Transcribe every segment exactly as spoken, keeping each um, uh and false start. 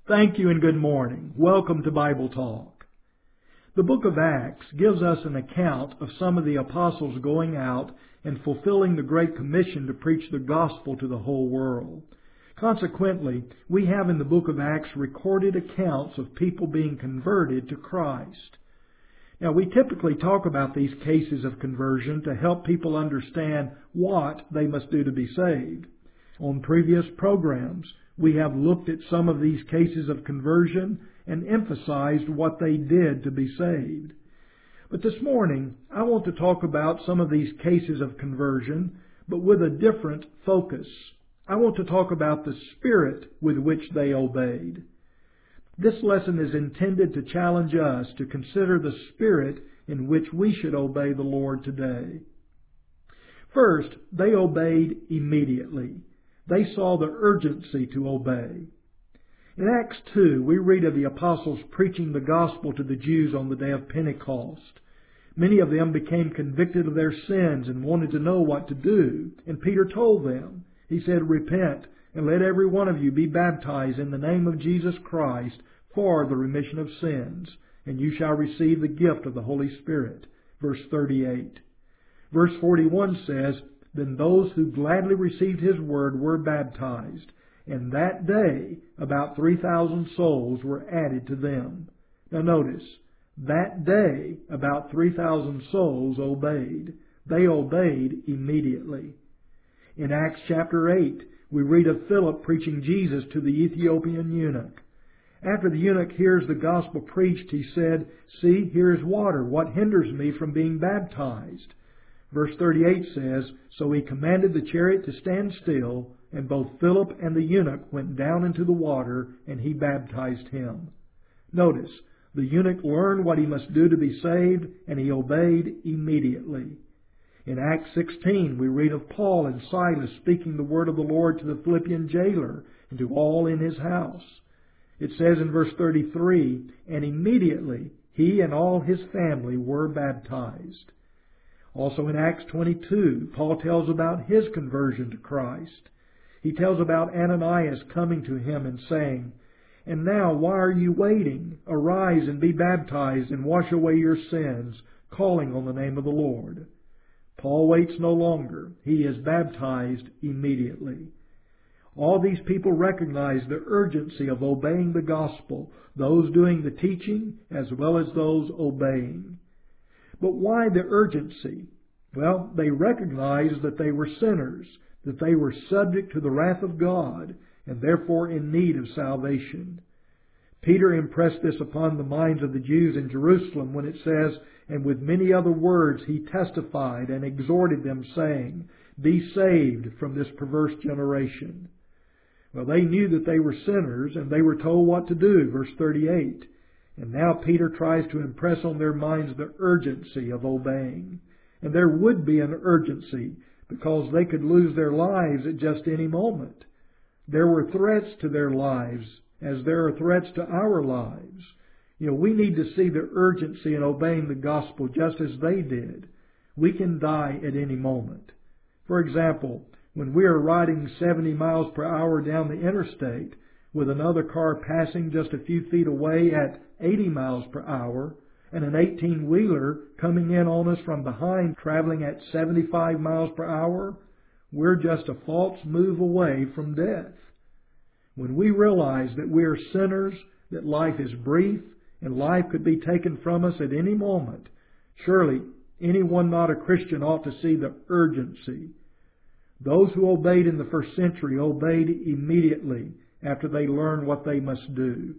Thank you and good morning. Welcome to Bible Talk. The book of Acts gives us an account of some of the apostles going out and fulfilling the Great Commission to preach the gospel to the whole world. Consequently, we have in the book of Acts recorded accounts of people being converted to Christ. Now, we typically talk about these cases of conversion to help people understand what they must do to be saved. On previous programs, we have looked at some of these cases of conversion and emphasized what they did to be saved. But this morning, I want to talk about some of these cases of conversion, but with a different focus. I want to talk about the spirit with which they obeyed. This lesson is intended to challenge us to consider the spirit in which we should obey the Lord today. First, they obeyed immediately. They saw the urgency to obey. In Acts two, we read of the apostles preaching the gospel to the Jews on the day of Pentecost. Many of them became convicted of their sins and wanted to know what to do. And Peter told them, he said, "Repent, and let every one of you be baptized in the name of Jesus Christ for the remission of sins, and you shall receive the gift of the Holy Spirit." Verse thirty-eight. Verse forty-one says, "Then those who gladly received His word were baptized, and that day about three thousand souls were added to them." Now notice, that day about three thousand souls obeyed. They obeyed immediately. In Acts chapter eight, we read of Philip preaching Jesus to the Ethiopian eunuch. After the eunuch hears the gospel preached, he said, "See, here is water. What hinders me from being baptized?" Verse thirty-eight says, "So he commanded the chariot to stand still, and both Philip and the eunuch went down into the water, and he baptized him." Notice, the eunuch learned what he must do to be saved, and he obeyed immediately. In Acts sixteen, we read of Paul and Silas speaking the word of the Lord to the Philippian jailer and to all in his house. It says in verse thirty-three, "And immediately he and all his family were baptized." Also in Acts twenty-two, Paul tells about his conversion to Christ. He tells about Ananias coming to him and saying, "And now why are you waiting? Arise and be baptized and wash away your sins, calling on the name of the Lord." Paul waits no longer. He is baptized immediately. All these people recognize the urgency of obeying the gospel, those doing the teaching as well as those obeying. But why the urgency? Well, they recognized that they were sinners, that they were subject to the wrath of God, and therefore in need of salvation. Peter impressed this upon the minds of the Jews in Jerusalem when it says, "And with many other words he testified and exhorted them, saying, Be saved from this perverse generation." Well, they knew that they were sinners, and they were told what to do, verse thirty-eight. And now Peter tries to impress on their minds the urgency of obeying. And there would be an urgency, because they could lose their lives at just any moment. There were threats to their lives, as there are threats to our lives. You know, we need to see the urgency in obeying the gospel just as they did. We can die at any moment. For example, when we are riding seventy miles per hour down the interstate, with another car passing just a few feet away at eighty miles per hour, and an eighteen-wheeler coming in on us from behind traveling at seventy-five miles per hour, we're just a false move away from death. When we realize that we are sinners, that life is brief, and life could be taken from us at any moment, surely anyone not a Christian ought to see the urgency. Those who obeyed in the first century obeyed immediately after they learned what they must do.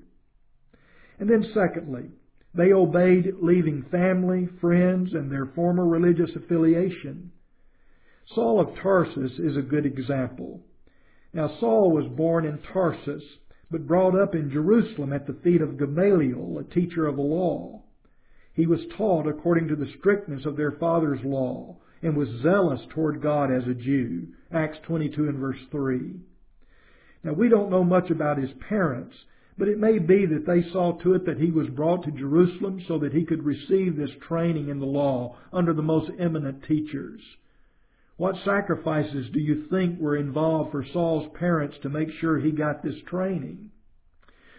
And then secondly, they obeyed leaving family, friends, and their former religious affiliation. Saul of Tarsus is a good example. Now Saul was born in Tarsus, but brought up in Jerusalem at the feet of Gamaliel, a teacher of the law. He was taught according to the strictness of their father's law, and was zealous toward God as a Jew. Acts twenty-two and verse three. Now we don't know much about his parents, but it may be that they saw to it that he was brought to Jerusalem so that he could receive this training in the law under the most eminent teachers. What sacrifices do you think were involved for Saul's parents to make sure he got this training?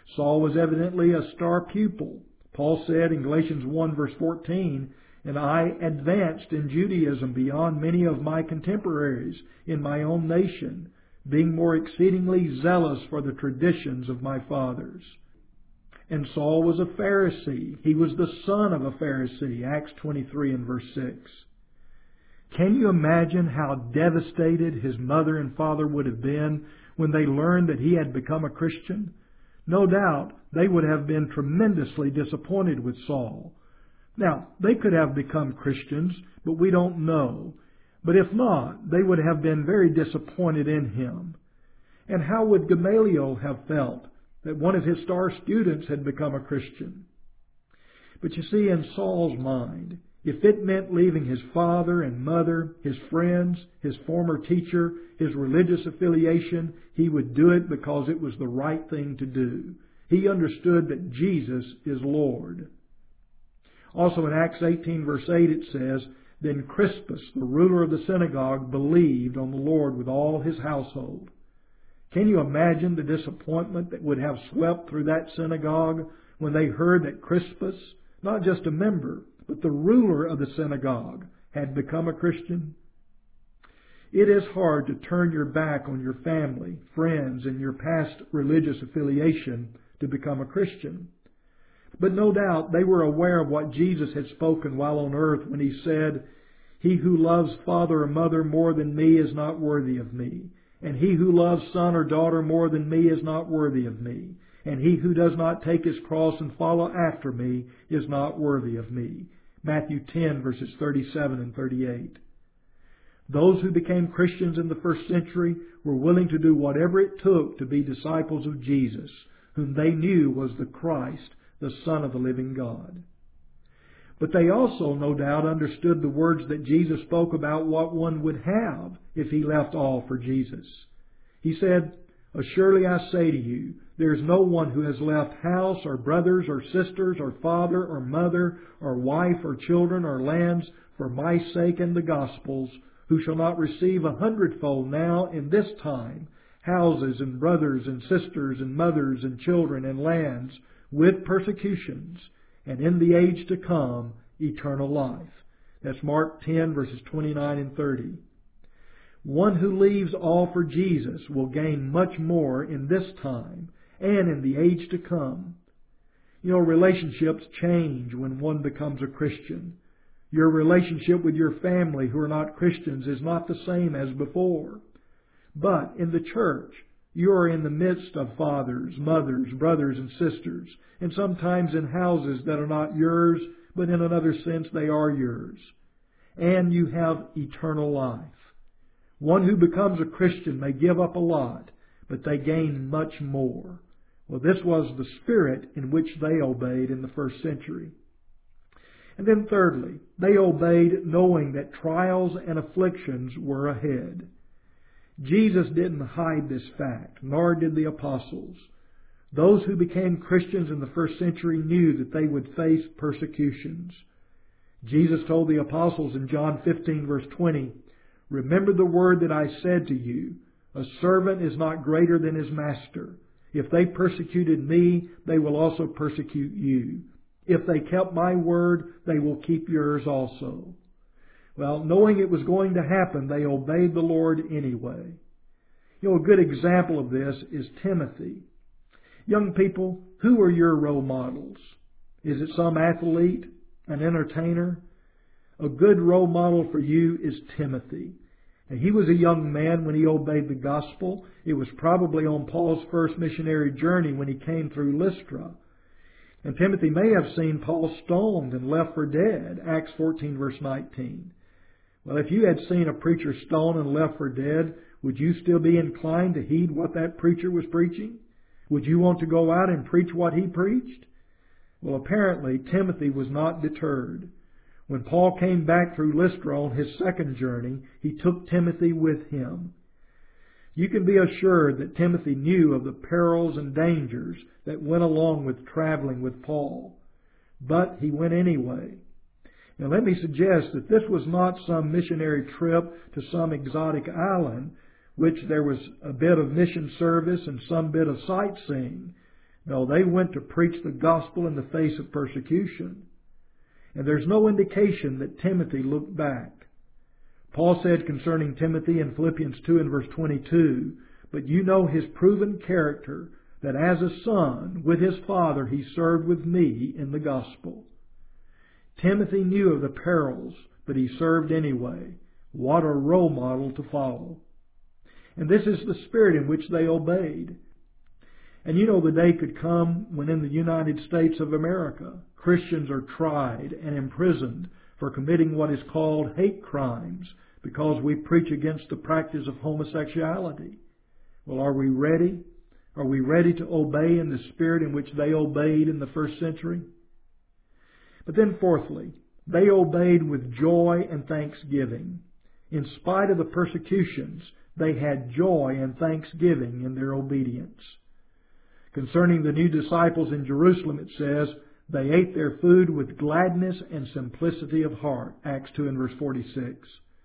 Saul was evidently a star pupil. Paul said in Galatians one verse fourteen, "And I advanced in Judaism beyond many of my contemporaries in my own nation, being more exceedingly zealous for the traditions of my fathers." And Saul was a Pharisee. He was the son of a Pharisee, Acts twenty-three and verse six. Can you imagine how devastated his mother and father would have been when they learned that he had become a Christian? No doubt they would have been tremendously disappointed with Saul. Now, they could have become Christians, but we don't know. But if not, they would have been very disappointed in him. And how would Gamaliel have felt that one of his star students had become a Christian? But you see, in Saul's mind, if it meant leaving his father and mother, his friends, his former teacher, his religious affiliation, he would do it because it was the right thing to do. He understood that Jesus is Lord. Also in Acts eighteen verse eight it says, "Then Crispus, the ruler of the synagogue, believed on the Lord with all his household." Can you imagine the disappointment that would have swept through that synagogue when they heard that Crispus, not just a member, but the ruler of the synagogue, had become a Christian? It is hard to turn your back on your family, friends, and your past religious affiliation to become a Christian. But no doubt they were aware of what Jesus had spoken while on earth when He said, "He who loves father or mother more than me is not worthy of me. And he who loves son or daughter more than me is not worthy of me. And he who does not take his cross and follow after me is not worthy of me." Matthew ten, verses thirty-seven and thirty-eight. Those who became Christians in the first century were willing to do whatever it took to be disciples of Jesus, whom they knew was the Christ, the Son of the living God. But they also, no doubt, understood the words that Jesus spoke about what one would have if he left all for Jesus. He said, "Surely I say to you, there is no one who has left house or brothers or sisters or father or mother or wife or children or lands for my sake and the gospel's, who shall not receive a hundredfold now in this time, houses and brothers and sisters and mothers and children and lands, with persecutions, and in the age to come, eternal life." That's Mark ten, verses twenty-nine and thirty. One who leaves all for Jesus will gain much more in this time and in the age to come. You know, relationships change when one becomes a Christian. Your relationship with your family who are not Christians is not the same as before. But in the church, you are in the midst of fathers, mothers, brothers, and sisters, and sometimes in houses that are not yours, but in another sense they are yours. And you have eternal life. One who becomes a Christian may give up a lot, but they gain much more. Well, this was the spirit in which they obeyed in the first century. And then thirdly, they obeyed knowing that trials and afflictions were ahead. Jesus didn't hide this fact, nor did the apostles. Those who became Christians in the first century knew that they would face persecutions. Jesus told the apostles in John fifteen, verse twenty, "Remember the word that I said to you, a servant is not greater than his master. If they persecuted me, they will also persecute you. If they kept my word, they will keep yours also." Well, knowing it was going to happen, they obeyed the Lord anyway. You know, a good example of this is Timothy. Young people, who are your role models? Is it some athlete, an entertainer? A good role model for you is Timothy. And he was a young man when he obeyed the gospel. It was probably on Paul's first missionary journey when he came through Lystra. And Timothy may have seen Paul stoned and left for dead, Acts fourteen, verse nineteen. Well, if you had seen a preacher stoned and left for dead, would you still be inclined to heed what that preacher was preaching? Would you want to go out and preach what he preached? Well, apparently Timothy was not deterred. When Paul came back through Lystra on his second journey, he took Timothy with him. You can be assured that Timothy knew of the perils and dangers that went along with traveling with Paul. But he went anyway. Now let me suggest that this was not some missionary trip to some exotic island, which there was a bit of mission service and some bit of sightseeing. No, they went to preach the gospel in the face of persecution. And there's no indication that Timothy looked back. Paul said concerning Timothy in Philippians two and verse twenty-two, "But you know his proven character, that as a son with his father he served with me in the gospel." Timothy knew of the perils, but he served anyway. What a role model to follow. And this is the spirit in which they obeyed. And you know the day could come when in the United States of America, Christians are tried and imprisoned for committing what is called hate crimes because we preach against the practice of homosexuality. Well, are we ready? Are we ready to obey in the spirit in which they obeyed in the first century? But then fourthly, they obeyed with joy and thanksgiving. In spite of the persecutions, they had joy and thanksgiving in their obedience. Concerning the new disciples in Jerusalem, it says, they ate their food with gladness and simplicity of heart. Acts two and verse forty-six.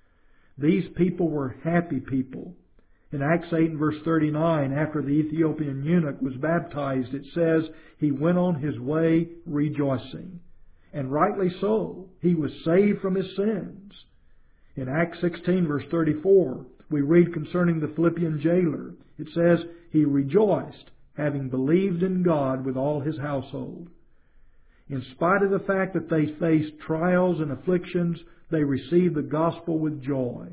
These people were happy people. In Acts eight and verse thirty-nine, after the Ethiopian eunuch was baptized, it says, he went on his way rejoicing. And rightly so. He was saved from his sins. In Acts sixteen verse thirty-four, we read concerning the Philippian jailer. It says, he rejoiced, having believed in God with all his household. In spite of the fact that they faced trials and afflictions, they received the gospel with joy.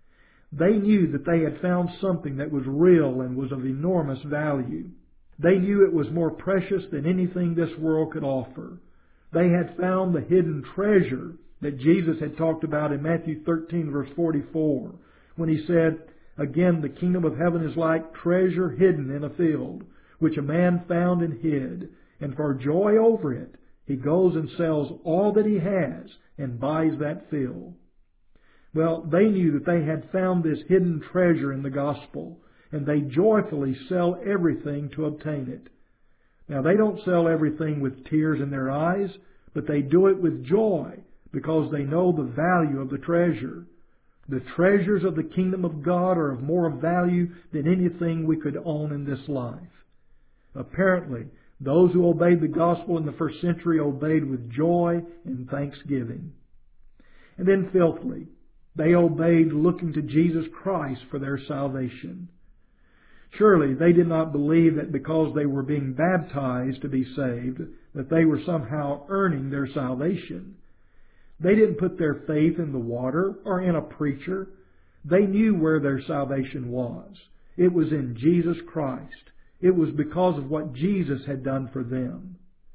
They knew that they had found something that was real and was of enormous value. They knew it was more precious than anything this world could offer. They had found the hidden treasure that Jesus had talked about in Matthew thirteen verse forty-four, when he said, "Again, the kingdom of heaven is like treasure hidden in a field, which a man found and hid, and for joy over it, he goes and sells all that he has and buys that field." Well, they knew that they had found this hidden treasure in the gospel, and they joyfully sell everything to obtain it. Now, they don't sell everything with tears in their eyes, but they do it with joy because they know the value of the treasure. The treasures of the kingdom of God are of more value than anything we could own in this life. Apparently, those who obeyed the gospel in the first century obeyed with joy and thanksgiving. And then fifthly, they obeyed looking to Jesus Christ for their salvation. Surely they did not believe that because they were being baptized to be saved, that they were somehow earning their salvation. They didn't put their faith in the water or in a preacher. They knew where their salvation was. It was in Jesus Christ. It was because of what Jesus had done for them.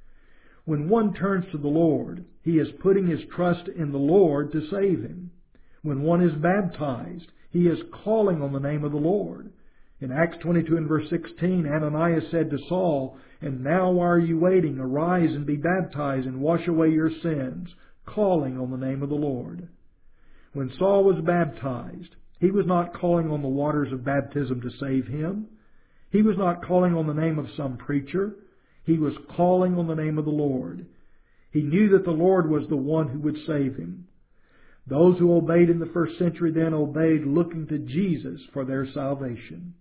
When one turns to the Lord, he is putting his trust in the Lord to save him. When one is baptized, he is calling on the name of the Lord. In Acts twenty-two and verse sixteen, Ananias said to Saul, "And now why are you waiting? Arise and be baptized and wash away your sins," calling on the name of the Lord. When Saul was baptized, he was not calling on the waters of baptism to save him. He was not calling on the name of some preacher. He was calling on the name of the Lord. He knew that the Lord was the one who would save him. Those who obeyed in the first century then obeyed looking to Jesus for their salvation.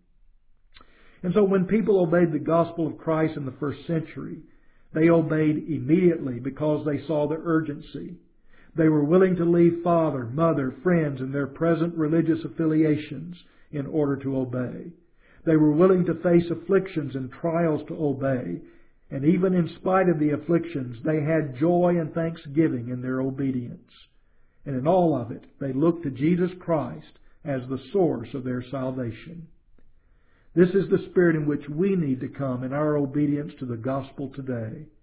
And so when people obeyed the gospel of Christ in the first century, they obeyed immediately because they saw the urgency. They were willing to leave father, mother, friends, and their present religious affiliations in order to obey. They were willing to face afflictions and trials to obey. And even in spite of the afflictions, they had joy and thanksgiving in their obedience. And in all of it, they looked to Jesus Christ as the source of their salvation. This is the spirit in which we need to come in our obedience to the gospel today.